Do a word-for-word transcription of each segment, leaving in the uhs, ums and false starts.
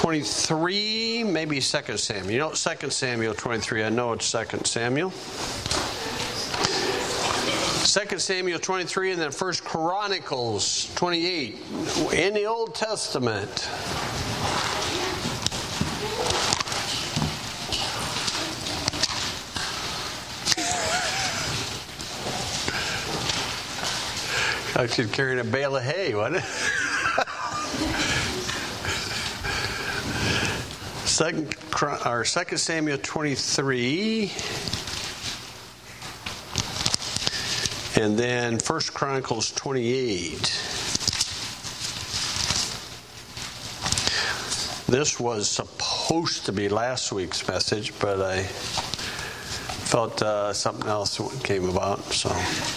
twenty-three, maybe Second Samuel. You know, Second Samuel twenty-three. I know it's Second Samuel. Second Samuel twenty-three, and then First Chronicles twenty-eight in the Old Testament. I should carry a bale of hay, wasn't it? Second, or Second Samuel twenty-three, and then First Chronicles twenty-eight. This was supposed to be last week's message, but I felt uh, something else came about, so.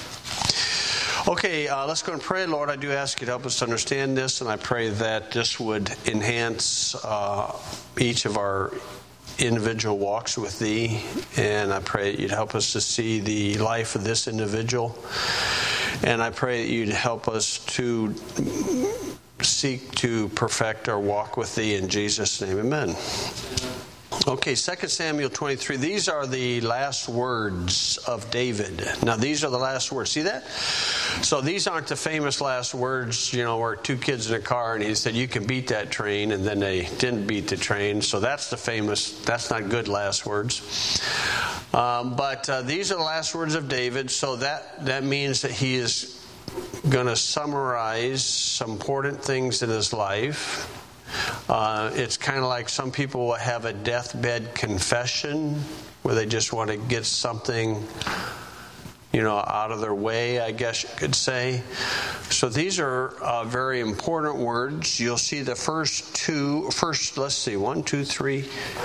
Okay, uh, let's go and pray. Lord, I do ask you to help us to understand this, and I pray that this would enhance uh, each of our individual walks with Thee, and I pray that you'd help us to see the life of this individual, and I pray that you'd help us to seek to perfect our walk with Thee. In Jesus' name, amen. Okay, Second Samuel twenty-three. These are the last words of David. Now, these are the last words. See that? So these aren't the famous last words, you know, where two kids in a car and he said, you can beat that train, and then they didn't beat the train. So that's the famous, that's not good last words. Um, but uh, these are the last words of David. So that, that means that he is going to summarize some important things in his life. Uh, it's kind of like some people will have a deathbed confession where they just want to get something, you know, out of their way, I guess you could say. So these are uh, very important words. You'll see the first two, first, let's see, one, two, three,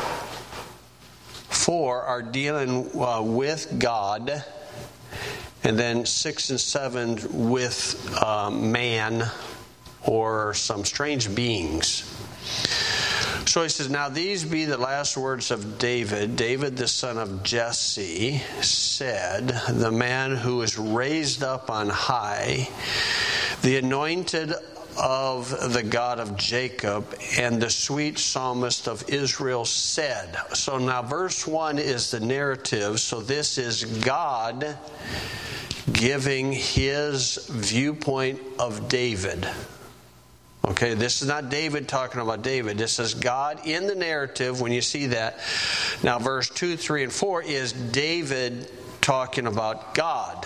four are dealing uh, with God, and then six and seven with uh, man or some strange beings. So he says, now these be the last words of David. David, the son of Jesse, said, the man who is raised up on high, the anointed of the God of Jacob, and the sweet psalmist of Israel said. So now verse one is the narrative. So this is God giving his viewpoint of David. Okay, this is not David talking about David. This is God in the narrative when you see that. Now, verse two, three, and four is David talking about God.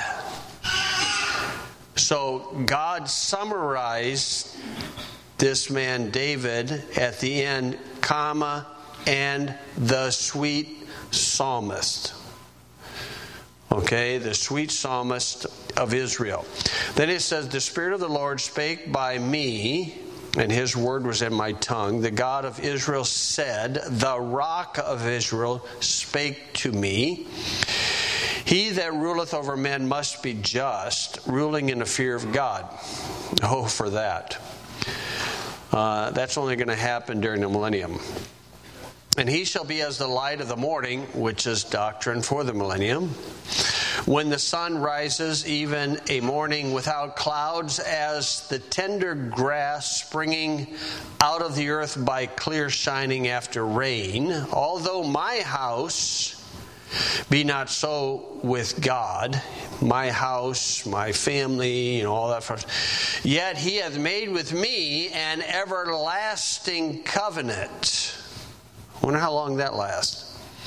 So, God summarized this man David at the end, comma, and the sweet psalmist. Okay, the sweet psalmist of Israel. Then it says, the Spirit of the Lord spake by me, and his word was in my tongue. The God of Israel said, the rock of Israel spake to me. He that ruleth over men must be just, ruling in the fear of God. Oh, for that. Uh, that's only going to happen during the millennium. And he shall be as the light of the morning, which is doctrine for the millennium. When the sun rises, even a morning without clouds, as the tender grass springing out of the earth by clear shining after rain. Although my house be not so with God, my house, my family, you know, all that. Yet he hath made with me an everlasting covenant. I wonder how long that lasts.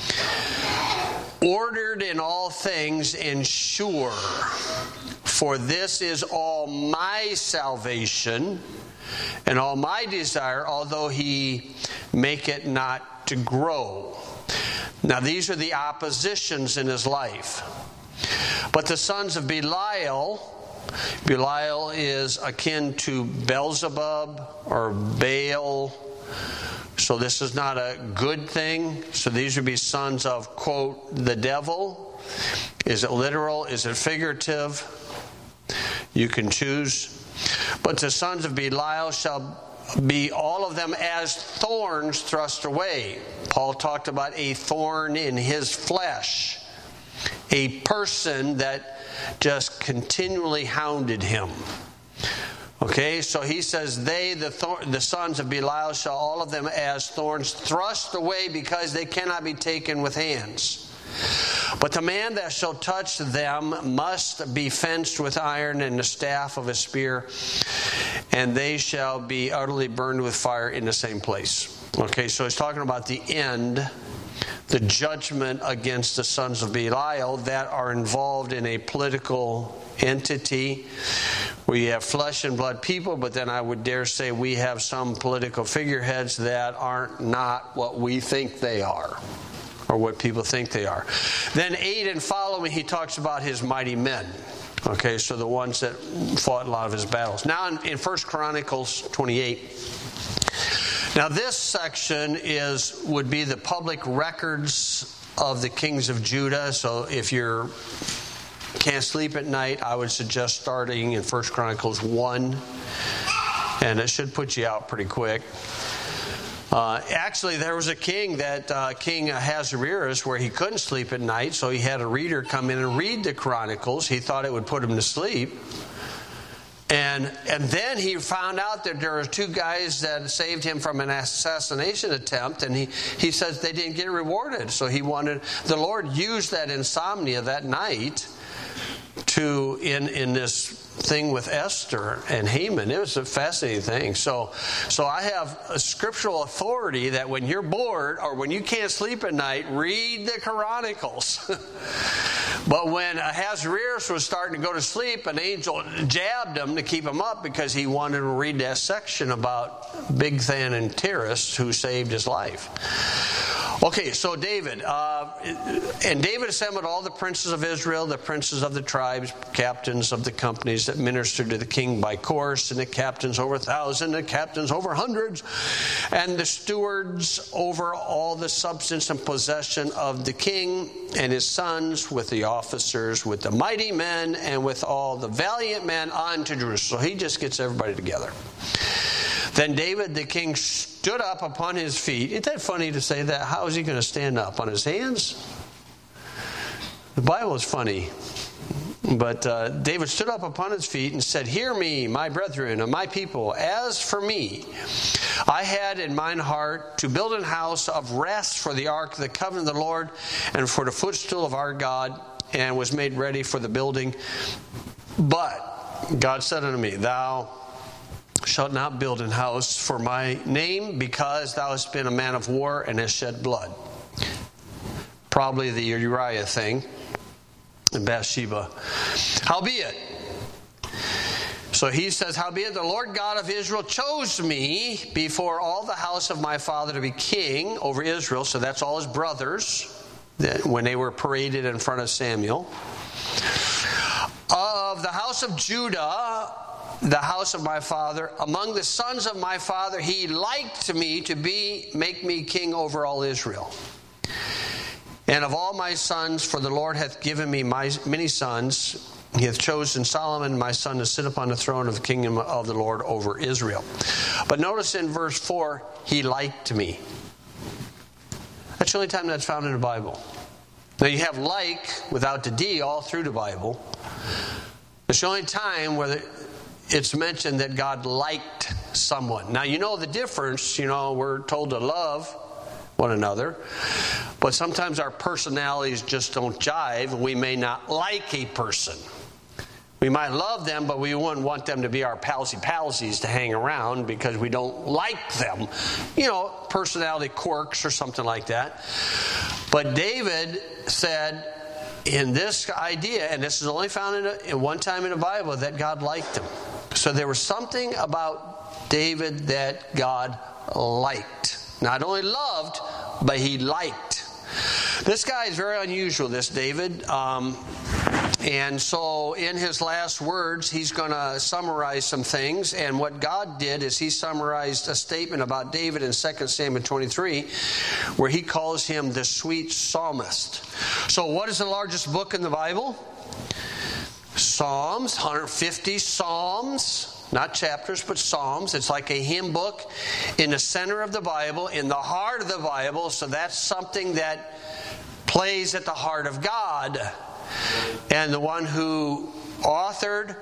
Ordered in all things and sure. For this is all my salvation and all my desire, although he make it not to grow. Now these are the oppositions in his life. But the sons of Belial, Belial is akin to Beelzebub or Baal. So this is not a good thing. So these would be sons of, quote, the devil. Is it literal? Is it figurative? You can choose. But the sons of Belial shall be all of them as thorns thrust away. Paul talked about a thorn in his flesh. A person that just continually hounded him. Okay, so he says, they, the, thor- the sons of Belial, shall all of them as thorns thrust away, because they cannot be taken with hands. But the man that shall touch them must be fenced with iron and the staff of a spear, and they shall be utterly burned with fire in the same place. Okay, so he's talking about the end, the judgment against the sons of Belial that are involved in a political entity. We have flesh and blood people, but then I would dare say we have some political figureheads that aren't not what we think they are, or what people think they are. Then eight and following, he talks about his mighty men. Okay, so the ones that fought a lot of his battles. Now in, in First Chronicles twenty-eight, now this section is would be the public records of the kings of Judah. So if you're can't sleep at night, I would suggest starting in First Chronicles one, and it should put you out pretty quick. Uh, actually, there was a king that uh, King Ahasuerus, where he couldn't sleep at night, so he had a reader come in and read the Chronicles. He thought it would put him to sleep. And and then he found out that there were two guys that saved him from an assassination attempt, and he, he says they didn't get rewarded. So he wanted, the Lord used that insomnia that night to, in, in this thing with Esther and Haman. It was a fascinating thing. So, so I have a scriptural authority that when you're bored or when you can't sleep at night, read the Chronicles. But when Ahasuerus was starting to go to sleep, an angel jabbed him to keep him up because he wanted to read that section about Bigthan and Teresh, who saved his life. Okay, so David, uh, and David assembled all the princes of Israel, the princes of the tribes, captains of the companies that ministered to the king by course, and the captains over a thousand, the captains over hundreds, and the stewards over all the substance and possession of the king and his sons, with the officers, with the mighty men, and with all the valiant men unto Jerusalem. So he just gets everybody together. Then David the king stood up upon his feet. Isn't that funny to say that? How is he going to stand up? On his hands? The Bible is funny. But uh, David stood up upon his feet and said, "Hear me, my brethren and my people. As for me, I had in mine heart to build an house of rest for the ark of the covenant of the Lord and for the footstool of our God, and was made ready for the building. But God said unto me, Thou shalt not build an house for my name, because thou hast been a man of war and hast shed blood." Probably the Uriah thing, and Bathsheba. Howbeit, so he says, "Howbeit the Lord God of Israel chose me before all the house of my father to be king over Israel." So that's all his brothers when they were paraded in front of Samuel. "Of the house of Judah, the house of my father, among the sons of my father, he liked me to be make me king over all Israel. And of all my sons, for the Lord hath given me my many sons, he hath chosen Solomon my son to sit upon the throne of the kingdom of the Lord over Israel." But notice in verse four, he liked me. That's the only time that's found in the Bible. Now you have like without the D all through the Bible. It's the only time where it's mentioned that God liked someone. Now you know the difference. You know, we're told to love one another, but sometimes our personalities just don't jive, and we may not like a person. We might love them, but we wouldn't want them to be our palsy-palsies to hang around because we don't like them. You know, personality quirks or something like that. But David said in this idea, and this is only found in, a, in one time in the Bible, that God liked him. So there was something about David that God liked. Not only loved, but he liked. This guy is very unusual, this David. Um, and so in his last words, he's going to summarize some things. And what God did is he summarized a statement about David in Second Samuel twenty-three, where he calls him the sweet psalmist. So what is the largest book in the Bible? Psalms, one hundred fifty Psalms. Not chapters, but Psalms. It's like a hymn book in the center of the Bible, in the heart of the Bible. So that's something that plays at the heart of God. And the one who authored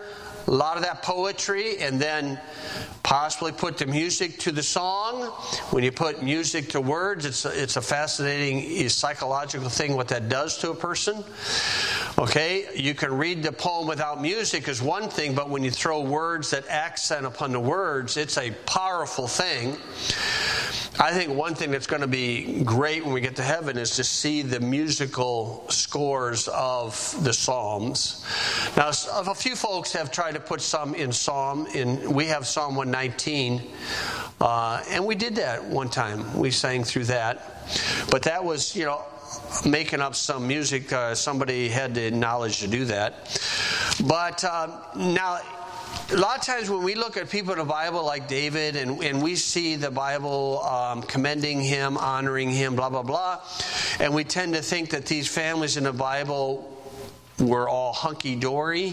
a lot of that poetry, and then possibly put the music to the song. When you put music to words, it's a, it's a fascinating psychological thing what that does to a person. Okay, you can read the poem without music is one thing, but when you throw words that accent upon the words, it's a powerful thing. I think one thing that's going to be great when we get to heaven is to see the musical scores of the Psalms. Now, a few folks have tried to put some in Psalm. In we have Psalm one nineteen, uh, and we did that one time. We sang through that, but that was, you know, making up some music. Uh, somebody had the knowledge to do that. But uh, now, a lot of times when we look at people in the Bible like David, and, and we see the Bible um, commending him, honoring him, blah, blah, blah, and we tend to think that these families in the Bible were all hunky-dory.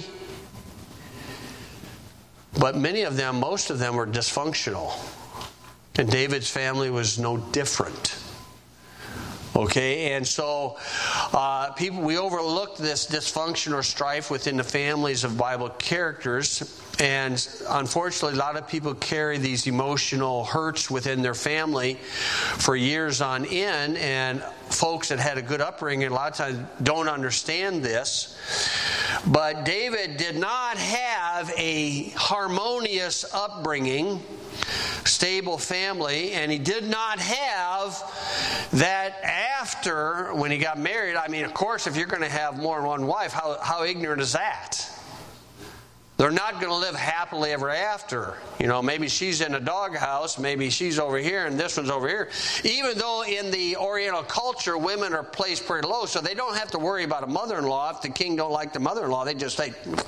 But many of them, most of them were dysfunctional. And David's family was no different. Okay, and so uh, people, we overlook this dysfunction or strife within the families of Bible characters, and unfortunately, a lot of people carry these emotional hurts within their family for years on end, and folks that had a good upbringing a lot of times don't understand this. But David did not have a harmonious upbringing, stable family, and he did not have that after, when he got married. I mean, of course, if you're going to have more than one wife, how, how ignorant is that? They're not going to live happily ever after. You know, maybe she's in a doghouse, maybe she's over here, and this one's over here. Even though in the Oriental culture, women are placed pretty low, so they don't have to worry about a mother-in-law. If the king don't like the mother-in-law, they just say...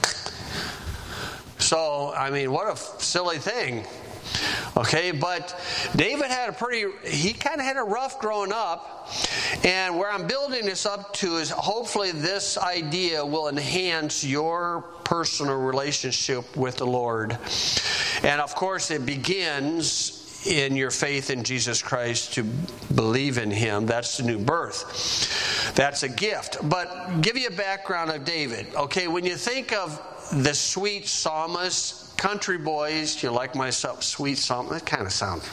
So, I mean, what a silly thing. Okay, but David had a pretty, he kind of had a rough growing up. And where I'm building this up to is hopefully this idea will enhance your personal relationship with the Lord. And of course, it begins in your faith in Jesus Christ, to believe in Him. That's the new birth. That's a gift. But give you a background of David. Okay, when you think of the sweet psalmist, country boys, you like myself, sweet psalmist, that kind of sounds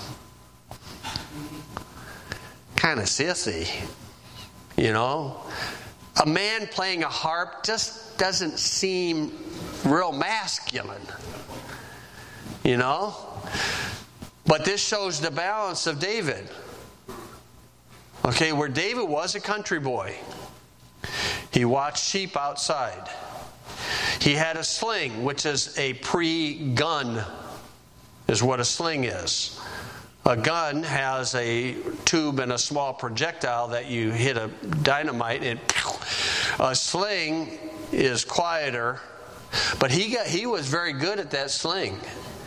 kind of sissy, you know. A man playing a harp just doesn't seem real masculine, you know. But this shows the balance of David. Okay, where David was a country boy. He watched sheep outside. He had a sling, which is a pre-gun, is what a sling is. A gun has a tube and a small projectile that you hit a dynamite and a sling is quieter. But he got he was very good at that sling,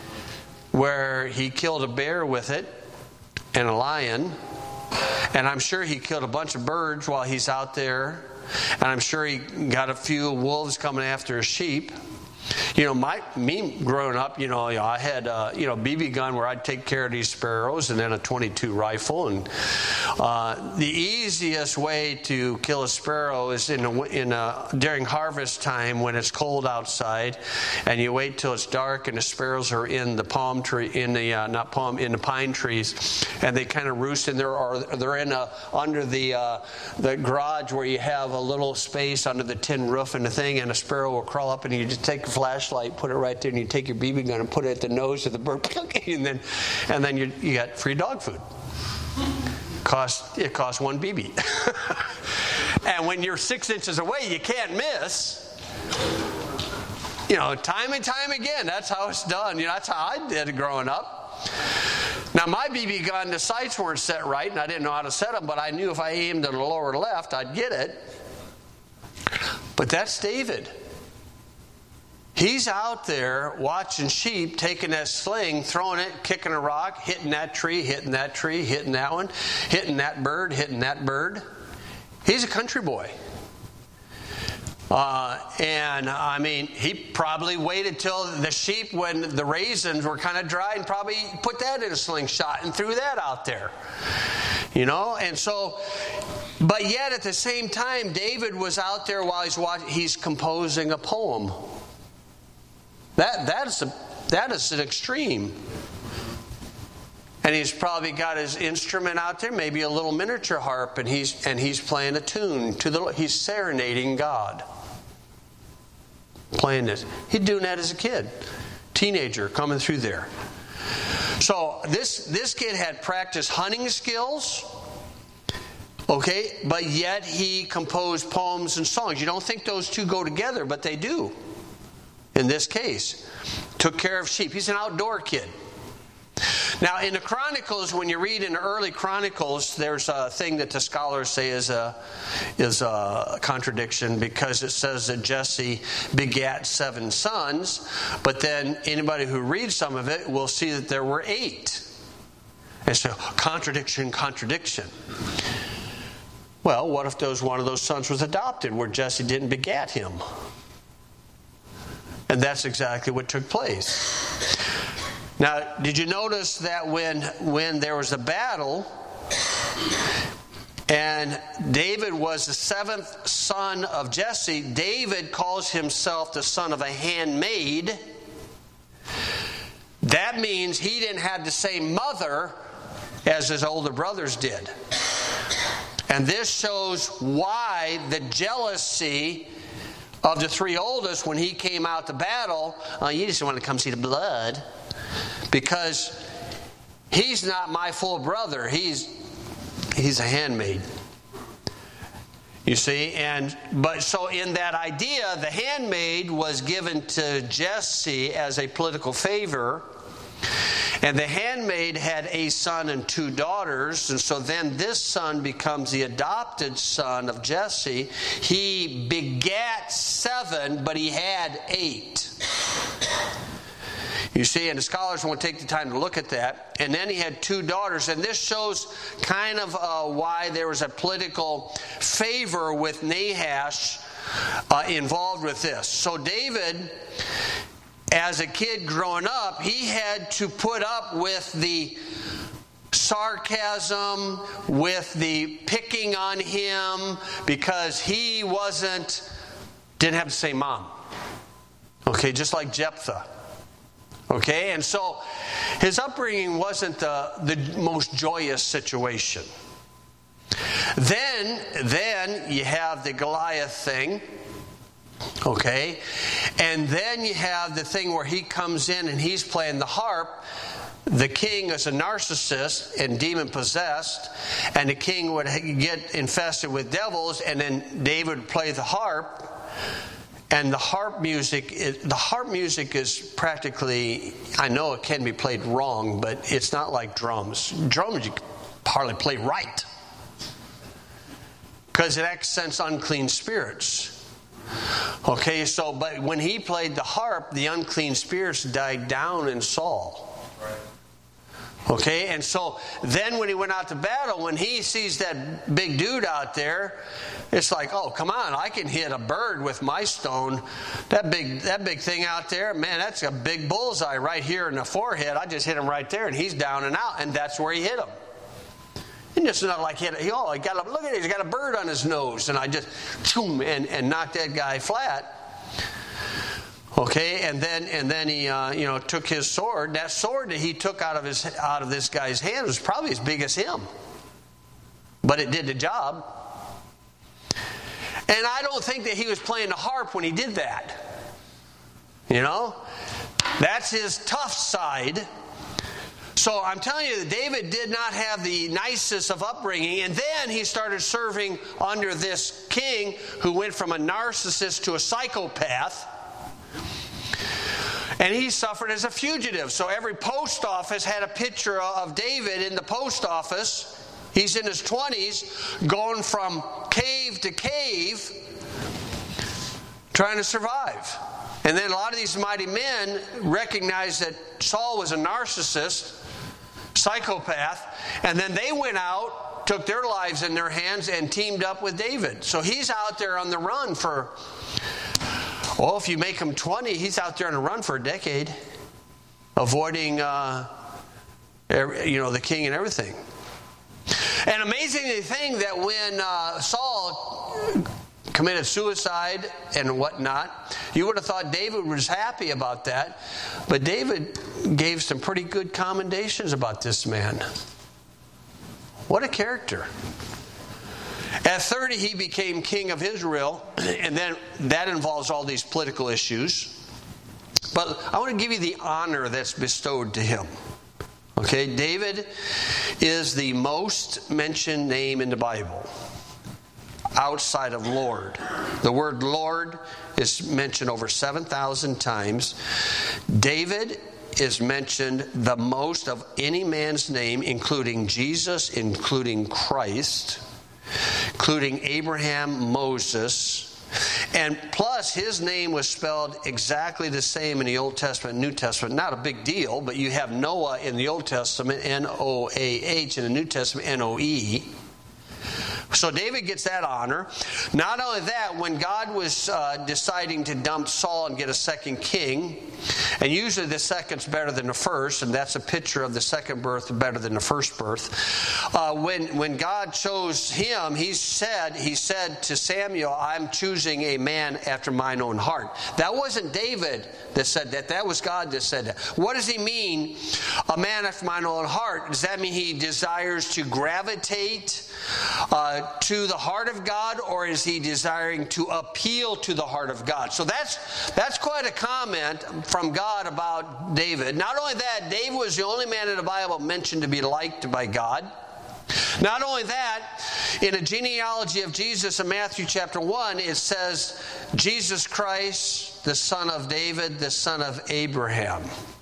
where he killed a bear with it and a lion. And I'm sure he killed a bunch of birds while he's out there. And I'm sure he got a few wolves coming after a sheep. You know, my me growing up, you know, I had a, you know, B B gun where I'd take care of these sparrows, and then a twenty-two rifle. And uh, the easiest way to kill a sparrow is in a, in a, during harvest time when it's cold outside, and you wait till it's dark and the sparrows are in the palm tree, in the uh, not palm, in the pine trees, and they kind of roost in there, or they're in a under the uh, the garage where you have a little space under the tin roof and the thing, and a sparrow will crawl up, and you just take a flashlight, put it right there, and you take your B B gun and put it at the nose of the bird, and then and then you you got free dog food. Cost it costs one B B. And when you're six inches away, you can't miss. You know, time and time again, that's how it's done. You know, that's how I did it growing up. Now, my B B gun, the sights weren't set right, and I didn't know how to set them, but I knew if I aimed to the lower left, I'd get it. But that's David. He's out there watching sheep, taking that sling, throwing it, kicking a rock, hitting that tree, hitting that tree, hitting that one, hitting that bird, hitting that bird. He's a country boy. Uh, and, I mean, he probably waited till the sheep, when the raisins were kind of dry, and probably put that in a slingshot and threw that out there. You know, and so... But yet, at the same time, David was out there while he's watching, he's composing a poem. That that is a, that is an extreme. And he's probably got his instrument out there, maybe a little miniature harp, and he's and he's playing a tune to the he's serenading God. Playing this. He's doing that as a kid. Teenager coming through there. So this this kid had practiced hunting skills. Okay, but yet he composed poems and songs. You don't think those two go together, but they do. In this case, took care of sheep. He's an outdoor kid. Now, in the Chronicles, when you read in the early Chronicles, there's a thing that the scholars say is a is a contradiction, because it says that Jesse begat seven sons, but then anybody who reads some of it will see that there were eight. And so, contradiction, contradiction. Well, what if those one of those sons was adopted, where Jesse didn't begat him? And that's exactly what took place. Now, did you notice that when when there was a battle, and David was the seventh son of Jesse, David calls himself the son of a handmaid. That means he didn't have the same mother as his older brothers did. And this shows why the jealousy of the three oldest when he came out to battle. Oh, you just want to come see the blood. Because he's not my full brother. He's he's a handmaid. You see, and but so in that idea, the handmaid was given to Jesse as a political favor. And the handmaid had a son and two daughters, and so then this son becomes the adopted son of Jesse. He begat seven, but he had eight. You see, and the scholars won't take the time to look at that. And then he had two daughters, and this shows kind of uh, why there was a political favor with Nahash uh, involved with this. So David, as a kid growing up, he had to put up with the sarcasm, with the picking on him, because he wasn't, didn't have the same mom. Okay, just like Jephthah. Okay, and so his upbringing wasn't the, the most joyous situation. Then, then you have the Goliath thing. Okay, and then you have the thing where he comes in and he's playing the harp. The king is a narcissist and demon possessed, and the king would get infested with devils, and then David would play the harp. And the harp music, the harp music is practically, I know it can be played wrong, but it's not like drums. Drums you can hardly play right, because it accents unclean spirits. Okay, so, but when he played the harp, the unclean spirits died down in Saul. Okay, and so then when he went out to battle, when he sees that big dude out there, it's like, oh, come on, I can hit a bird with my stone. That big that big thing out there, man, that's a big bullseye right here in the forehead. I just hit him right there, and he's down and out, and that's where he hit him. And just not like hit he, oh, he got a, look at it, he's got a bird on his nose, and I just choom, and, and knocked that guy flat. Okay, and then and then he uh, you know took his sword. That sword that he took out of his out of this guy's hand was probably as big as him, but it did the job. And I don't think that he was playing the harp when he did that. You know, that's his tough side. So I'm telling you that David did not have the nicest of upbringing, and then he started serving under this king who went from a narcissist to a psychopath. And he suffered as a fugitive. So every post office had a picture of David in the post office. He's in his twenties, going from cave to cave, trying to survive. And then a lot of these mighty men recognized that Saul was a narcissist, psychopath, and then they went out, took their lives in their hands, and teamed up with David. So he's out there on the run for... Well, if you make him twenty, he's out there on a run for a decade, avoiding, uh, every, you know, the king and everything. And amazing thing that when uh, Saul committed suicide and whatnot. You would have thought David was happy about that, but David gave some pretty good commendations about this man. What a character. At thirty, he became king of Israel, and then that involves all these political issues. But I want to give you the honor that's bestowed to him. Okay, David is the most mentioned name in the Bible outside of Lord. The word Lord is mentioned over seven thousand times. David is mentioned the most of any man's name, including Jesus, including Christ, including Abraham, Moses. And plus, his name was spelled exactly the same in the Old Testament and New Testament. Not a big deal, but you have Noah in the Old Testament, N O A H, in the New Testament, N O E. So David gets that honor. Not only that, when God was uh, deciding to dump Saul and get a second king, and usually the second's better than the first, and that's a picture of the second birth better than the first birth. Uh, when when God chose him, he said he said to Samuel, "I'm choosing a man after mine own heart." That wasn't David that said that. That was God that said that. What does he mean, a man after mine own heart? Does that mean he desires to gravitate Uh, to the heart of God, or is he desiring to appeal to the heart of God? So that's that's quite a comment from God about David. Not only that, David was the only man in the Bible mentioned to be liked by God. Not only that, in a genealogy of Jesus in Matthew chapter one, it says, Jesus Christ, the son of David, the son of Abraham.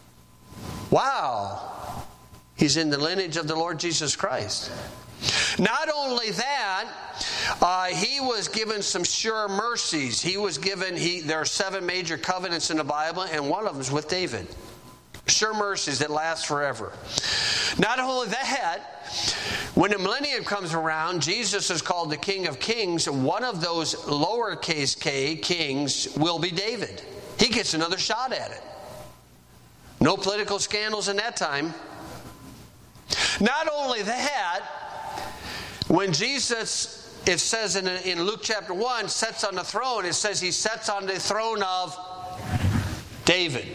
Wow! He's in the lineage of the Lord Jesus Christ. Not only that, uh, he was given some sure mercies. He was given, he, there are seven major covenants in the Bible, and one of them is with David. Sure mercies that last forever. Not only that, when the millennium comes around, Jesus is called the King of Kings. One of those lowercase k kings will be David. He gets another shot at it. No political scandals in that time. Not only that, when Jesus, it says in, in Luke chapter one, sits on the throne, it says he sits on the throne of David.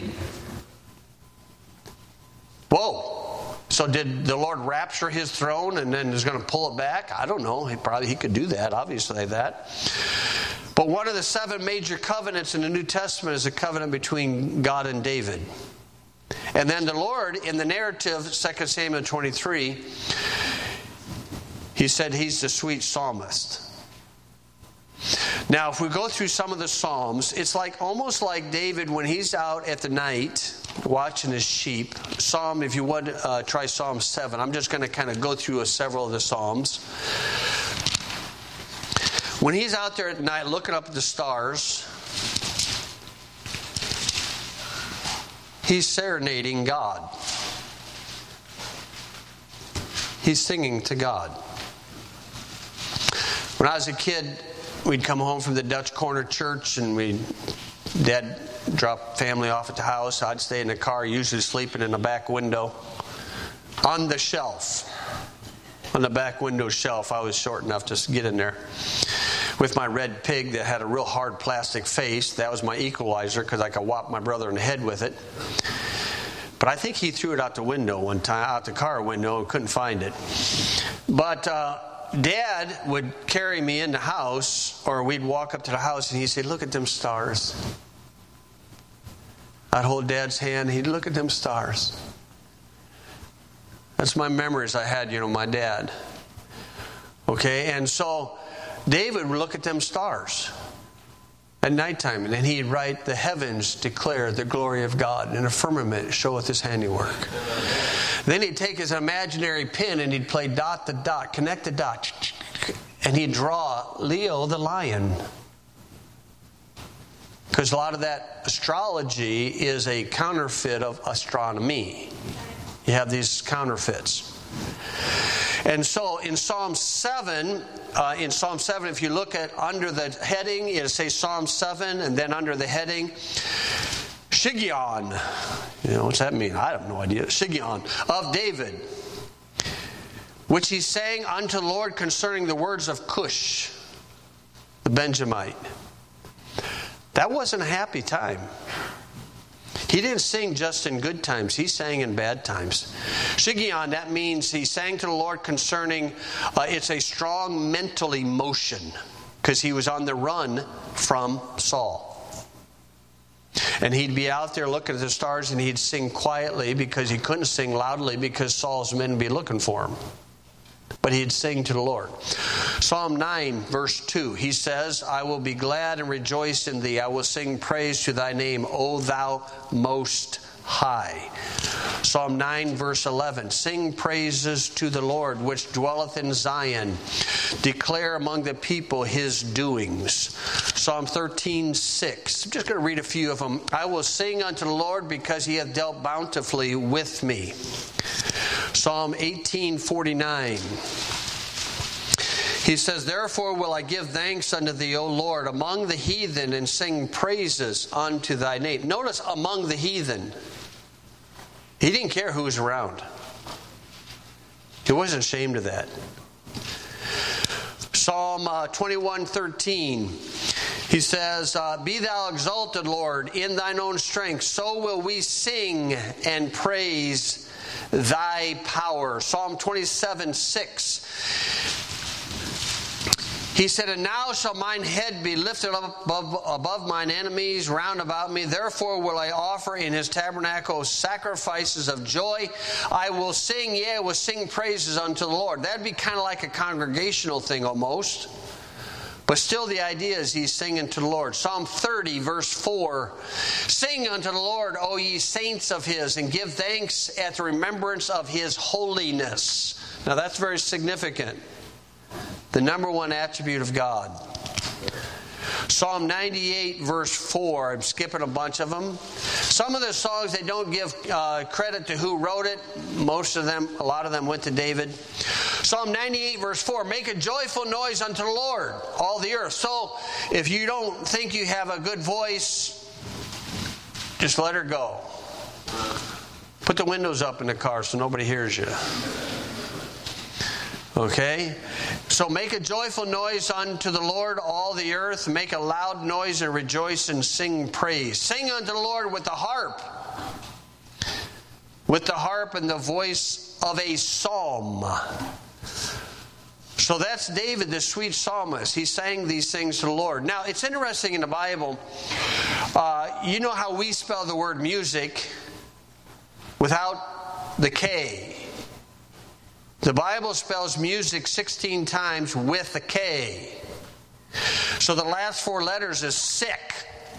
Whoa. So did the Lord rapture his throne and then is going to pull it back? I don't know. He probably he could do that, obviously that. But one of the seven major covenants in the New Testament is a covenant between God and David. And then the Lord, in the narrative, Second Samuel twenty-three, he said he's the sweet psalmist. Now, if we go through some of the Psalms, it's like almost like David when he's out at the night watching his sheep. Psalm, if you would, uh, try Psalm seven. I'm just going to kind of go through a, several of the Psalms. When he's out there at night looking up at the stars, he's serenading God. He's singing to God. When I was a kid, we'd come home from the Dutch Corner Church and we, Dad dropped family off at the house. I'd stay in the car, usually sleeping in the back window. On the shelf, on the back window shelf, I was short enough to get in there. With my red pig that had a real hard plastic face. That was my equalizer because I could whop my brother in the head with it. But I think he threw it out the window one time, out the car window, and couldn't find it. But uh, Dad would carry me in the house, or we'd walk up to the house and he'd say, "Look at them stars." I'd hold Dad's hand, he'd look at them stars. That's my memories I had, you know, my dad. Okay, and so David would look at them stars at nighttime, and then he'd write, "The heavens declare the glory of God, and the firmament showeth his handiwork." Then he'd take his imaginary pen and he'd play dot to dot, connect the dot, and he'd draw Leo the lion. Because a lot of that astrology is a counterfeit of astronomy. You have these counterfeits. And so in Psalm seven, uh, in Psalm seven, if you look at under the heading, it'll say Psalm seven, and then under the heading, Shiggaion. You know, what's that mean? I have no idea. Shiggaion of David, which he sang unto the Lord concerning the words of Cush. the Benjamite. That wasn't a happy time. He didn't sing just in good times. He sang in bad times. Shiggaion, that means he sang to the Lord concerning, uh, it's a strong mental emotion, because he was on the run from Saul. And he'd be out there looking at the stars, and he'd sing quietly because he couldn't sing loudly because Saul's men would be looking for him. But he'd sing to the Lord. Psalm nine, verse two, he says, I will be glad and rejoice in thee. I will sing praise to thy name, O thou most high. Psalm nine, verse eleven, sing praises to the Lord, which dwelleth in Zion. Declare among the people his doings. Psalm thirteen, six. I'm just going to read a few of them. I will sing unto the Lord because he hath dealt bountifully with me. Psalm eighteen, forty-nine. He says, therefore will I give thanks unto thee, O Lord, among the heathen, and sing praises unto thy name. Notice, among the heathen. He didn't care who was around. He wasn't ashamed of that. Psalm uh, twenty-one, thirteen. He says, uh, be thou exalted, Lord, in thine own strength. So will we sing and praise thy power. Psalm twenty-seven, six. He said, and now shall mine head be lifted up above, above mine enemies round about me. Therefore will I offer in his tabernacle sacrifices of joy. I will sing, yea, I will sing praises unto the Lord. That'd be kind of like a congregational thing almost. But still the idea is he's singing to the Lord. Psalm thirty, verse four. Sing unto the Lord, O ye saints of his, and give thanks at the remembrance of his holiness. Now that's very significant. The number one attribute of God. Psalm ninety-eight, verse four. I'm skipping a bunch of them. Some of the songs, they don't give uh, credit to who wrote it. Most of them, a lot of them went to David. Psalm ninety-eight, verse four. Make a joyful noise unto the Lord, all the earth. So, if you don't think you have a good voice, just let her go. Put the windows up in the car so nobody hears you. Okay? So make a joyful noise unto the Lord, all the earth. Make a loud noise and rejoice and sing praise. Sing unto the Lord with the harp. With the harp and the voice of a psalm. So that's David, the sweet psalmist. He sang these things to the Lord. Now, it's interesting in the Bible. Uh, you know how we spell the word music without the K. The Bible spells music sixteen times with a K. So the last four letters is sick.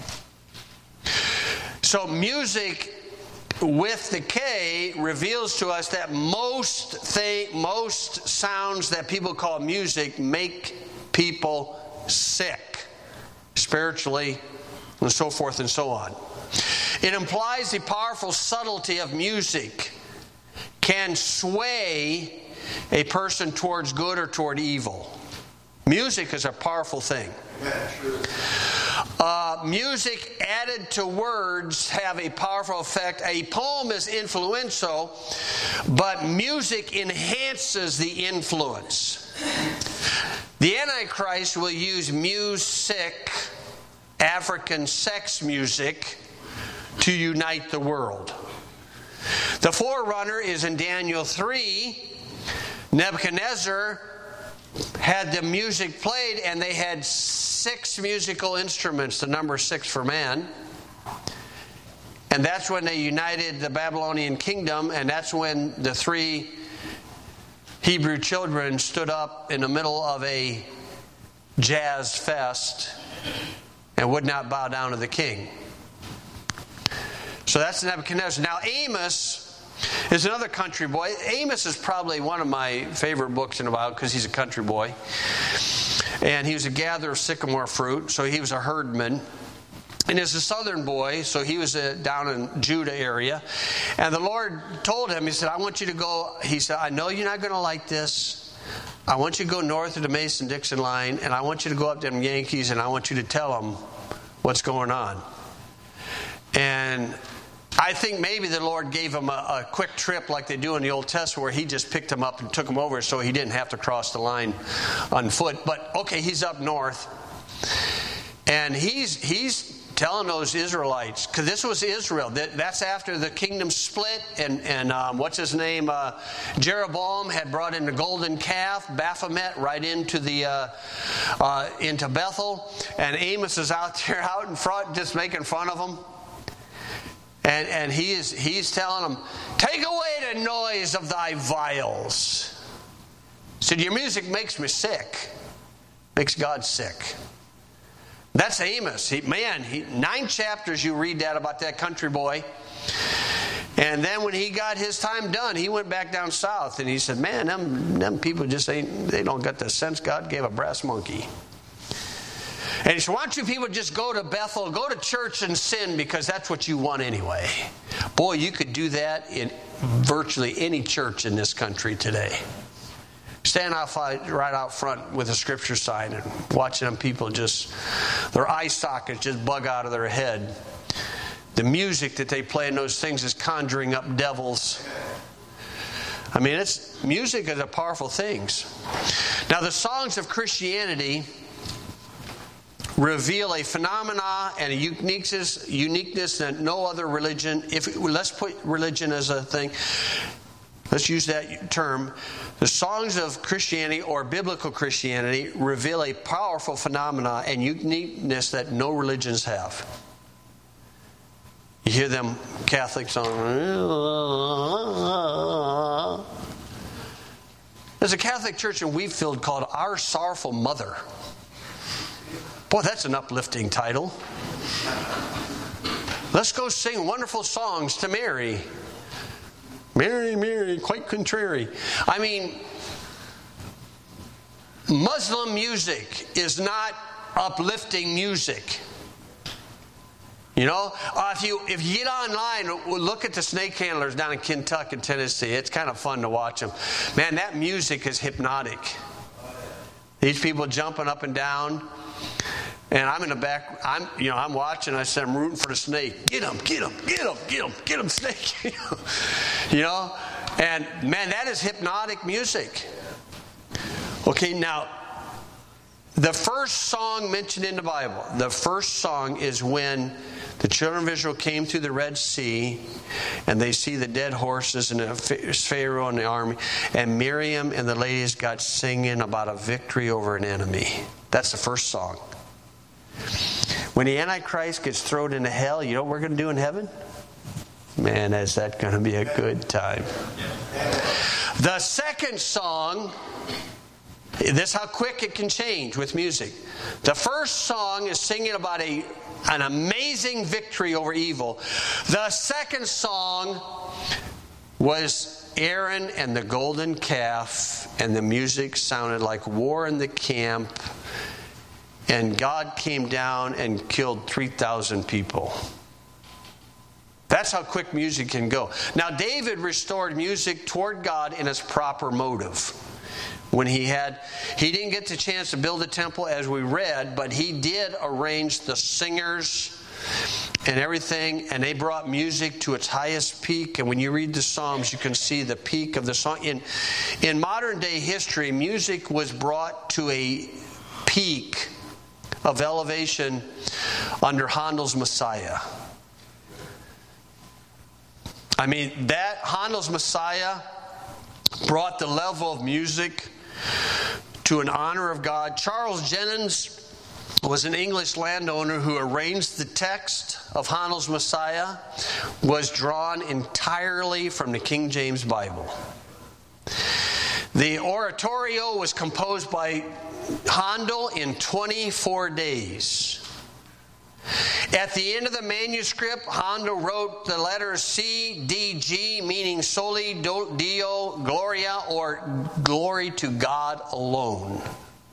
So music with the K reveals to us that most thing, most sounds that people call music make people sick, spiritually, and so forth and so on. It implies the powerful subtlety of music can sway a person towards good or toward evil. Music is a powerful thing. Uh, music added to words have a powerful effect. A poem is influential, but music enhances the influence. The Antichrist will use music, African sex music, to unite the world. The forerunner is in Daniel three. Nebuchadnezzar had the music played, and they had six musical instruments, the number six for man. And that's when they united the Babylonian kingdom, and that's when the three Hebrew children stood up in the middle of a jazz fest and would not bow down to the king. So that's Nebuchadnezzar. Now Amos is another country boy. Amos is probably one of my favorite books in the Bible because he's a country boy. And he was a gatherer of sycamore fruit, so he was a herdman. And he's a southern boy, so he was a, down in Judah area. And the Lord told him, he said, I want you to go, he said, I know you're not going to like this. I want you to go north of the Mason-Dixon line, and I want you to go up to them Yankees, and I want you to tell them what's going on. And I think maybe the Lord gave him a, a quick trip like they do in the Old Testament, where he just picked him up and took him over so he didn't have to cross the line on foot. But okay, he's up north. And he's he's telling those Israelites, because this was Israel. That, that's after the kingdom split, and, and um, what's his name? Uh, Jeroboam had brought in the golden calf, Baphomet, right into the uh, uh, into Bethel. And Amos is out there, out in front, just making fun of them. And and he is he's telling them, take away the noise of thy viols. He said, your music makes me sick. Makes God sick. That's Amos. He, man, he, nine chapters you read that about that country boy. And then when he got his time done, he went back down south and he said, man, them, them people just ain't, they don't got the sense God gave a brass monkey. And he said, why don't you people just go to Bethel, go to church and sin because that's what you want anyway. Boy, you could do that in virtually any church in this country today. Stand out right out front with a scripture sign and watching them people just, their eye sockets just bug out of their head. The music that they play in those things is conjuring up devils. I mean, it's music is a powerful thing. Now, the songs of Christianity reveal a phenomena and a uniqueness, uniqueness that no other religion, if let's put religion as a thing, let's use that term. The songs of Christianity or biblical Christianity reveal a powerful phenomena and uniqueness that no religions have. You hear them Catholic songs. There's a Catholic church in Wheatfield called Our Sorrowful Mother. Boy, that's an uplifting title. Let's go sing wonderful songs to Mary. Mary, Mary, quite contrary. I mean, Muslim music is not uplifting music. You know, uh, if you if you get online, look at the snake handlers down in Kentucky and Tennessee. It's kind of fun to watch them. Man, that music is hypnotic. These people jumping up and down. And I'm in the back, I'm, you know, I'm watching, I said, I'm rooting for the snake. Get him, get him, get him, get him, get him, snake. You know? And, man, that is hypnotic music. Okay, now, the first song mentioned in the Bible, the first song is when the children of Israel came through the Red Sea, and they see the dead horses and the Pharaoh and the army, and Miriam and the ladies got singing about a victory over an enemy. That's the first song. When the Antichrist gets thrown into hell, you know what we're going to do in heaven? Man, is that going to be a good time. The second song, this is how quick it can change with music. The first song is singing about a, an amazing victory over evil. The second song was Aaron and the golden calf, and the music sounded like war in the camp. And God came down and killed three thousand people. That's how quick music can go. Now, David restored music toward God in its proper motive. When he had, he didn't get the chance to build a temple as we read, but he did arrange the singers and everything, and they brought music to its highest peak. And when you read the Psalms, you can see the peak of the song. In, in modern day history, music was brought to a peak of elevation under Handel's Messiah. I mean, that Handel's Messiah brought the level of music to an honor of God. Charles Jennens was an English landowner who arranged the text of Handel's Messiah, was drawn entirely from the King James Bible. The oratorio was composed by Handel in twenty-four days. At the end of the manuscript, Handel wrote the letters C, D, G, meaning Soli Deo Gloria, or glory to God alone.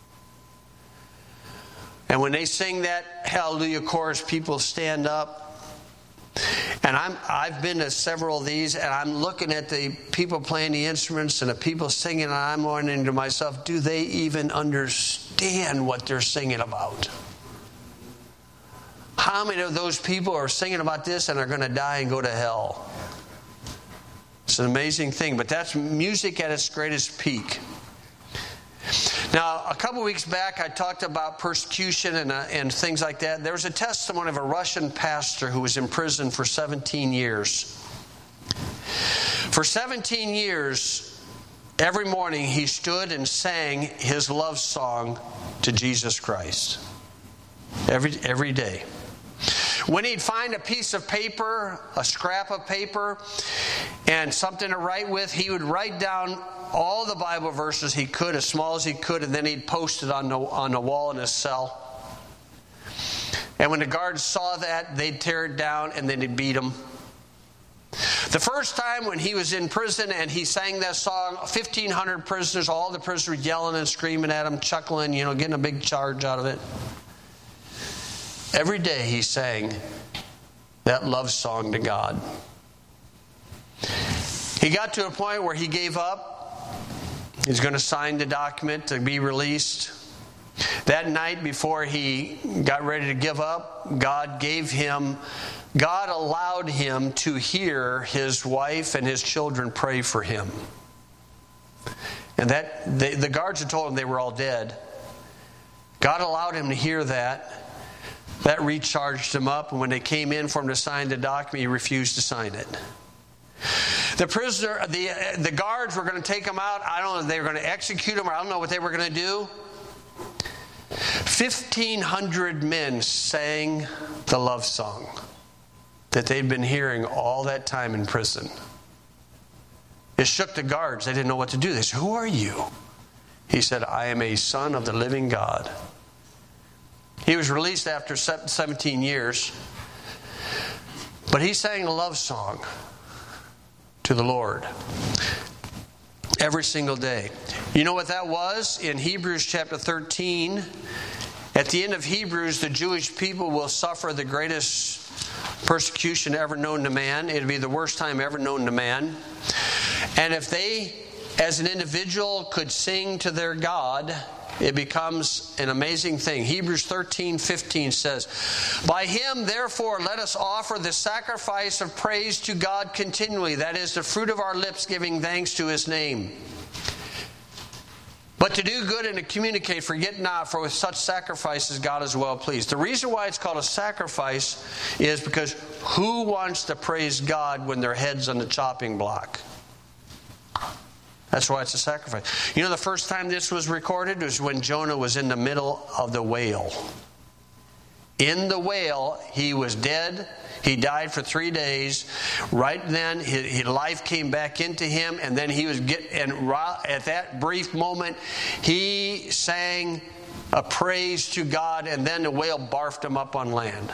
And when they sing that Hallelujah chorus, people stand up. And I'm, I've been to several of these, and I'm looking at the people playing the instruments and the people singing, and I'm wondering to myself, do they even understand what they're singing about? How many of those people are singing about this and are going to die and go to hell? It's an amazing thing, but that's music at its greatest peak. Now, a couple weeks back, I talked about persecution and, uh, and things like that. There was a testimony of a Russian pastor who was in prison for seventeen years. For seventeen years, every morning he stood and sang his love song to Jesus Christ. Every, every day. When he'd find a piece of paper, a scrap of paper, and something to write with, he would write down all the Bible verses he could, as small as he could, and then he'd post it on the, on the wall in his cell. And when the guards saw that, they'd tear it down and then they'd beat him. The first time when he was in prison and he sang that song, fifteen hundred prisoners, all the prisoners yelling and screaming at him, chuckling, you know, getting a big charge out of it. Every day he sang that love song to God. He got to a point where he gave up. He's going to sign the document to be released. That night before he got ready to give up, God gave him, God allowed him to hear his wife and his children pray for him. And that they, the guards had told him they were all dead. God allowed him to hear that. That recharged him up, and when they came in for him to sign the document, he refused to sign it. The prisoner, the the guards were going to take him out. I don't know if they were going to execute him, or I don't know what they were going to do. Fifteen hundred men sang the love song that they'd been hearing all that time in prison. It shook the guards. They didn't know what to do. They said, "Who are you?" He said, "I am a son of the living God." He was released after seventeen years. But he sang a love song to the Lord every single day. You know what that was? In Hebrews chapter thirteen, at the end of Hebrews, the Jewish people will suffer the greatest persecution ever known to man. It'll be the worst time ever known to man. And if they, as an individual, could sing to their God, it becomes an amazing thing. Hebrews thirteen fifteen says, "By him, therefore, let us offer the sacrifice of praise to God continually. That is, the fruit of our lips giving thanks to his name. But to do good and to communicate, forget not, for with such sacrifices God is well pleased." The reason why it's called a sacrifice is because who wants to praise God when their head's on the chopping block? That's why it's a sacrifice. You know, the first time this was recorded was when Jonah was in the middle of the whale. In the whale, he was dead. He died for three days. Right then, his, his life came back into him, and then he was get. And at that brief moment, he sang a praise to God, and then the whale barfed him up on land.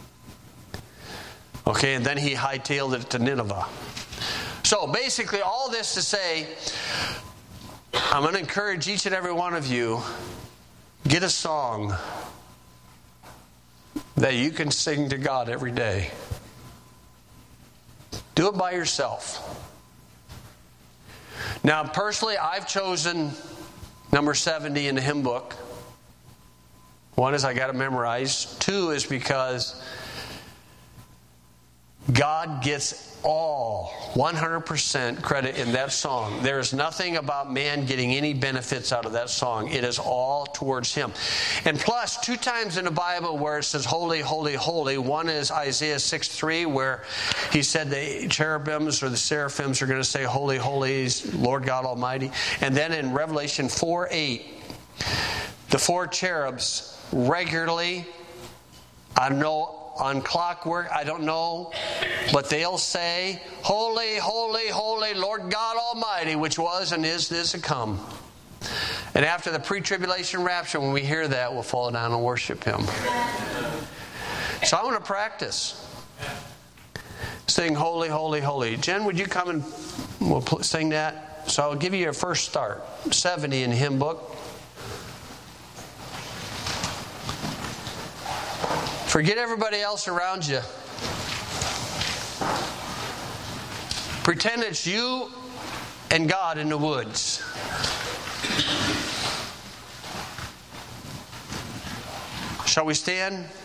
Okay, and then he hightailed it to Nineveh. So basically, all this to say, I'm going to encourage each and every one of you, get a song that you can sing to God every day. Do it by yourself. Now, personally, I've chosen number seventy in the hymn book. One is I got to memorize. Two is because God gets all one hundred percent credit in that song. There is nothing about man getting any benefits out of that song. It is all towards him. And plus, two times in the Bible where it says holy, holy, holy. One is Isaiah six three, where he said the cherubims or the seraphims are going to say holy, holy, Lord God Almighty. And then in Revelation four eight, the four cherubs regularly, I know on clockwork, I don't know, but they'll say, "Holy, holy, holy, Lord God Almighty, which was and is, is to come." And after the pre-tribulation rapture, when we hear that, we'll fall down and worship him. So I want to practice. Sing holy, holy, holy. Jen, would you come and we'll sing that? So I'll give you your first start. seventy in the hymn book. Forget everybody else around you. Pretend it's you and God in the woods. Shall we stand?